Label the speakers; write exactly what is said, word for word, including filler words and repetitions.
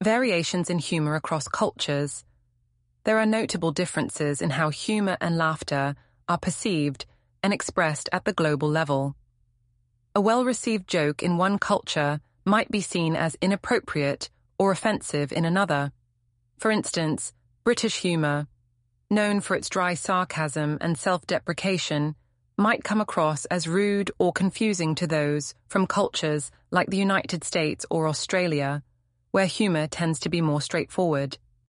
Speaker 1: Variations in humor across cultures. There are notable differences in how humor and laughter are perceived and expressed at the global level. A well-received joke in one culture might be seen as inappropriate or offensive in another. For instance, British humor, known for its dry sarcasm and self-deprecation, might come across as rude or confusing to those from cultures like the United States or Australia, where humor tends to be more straightforward.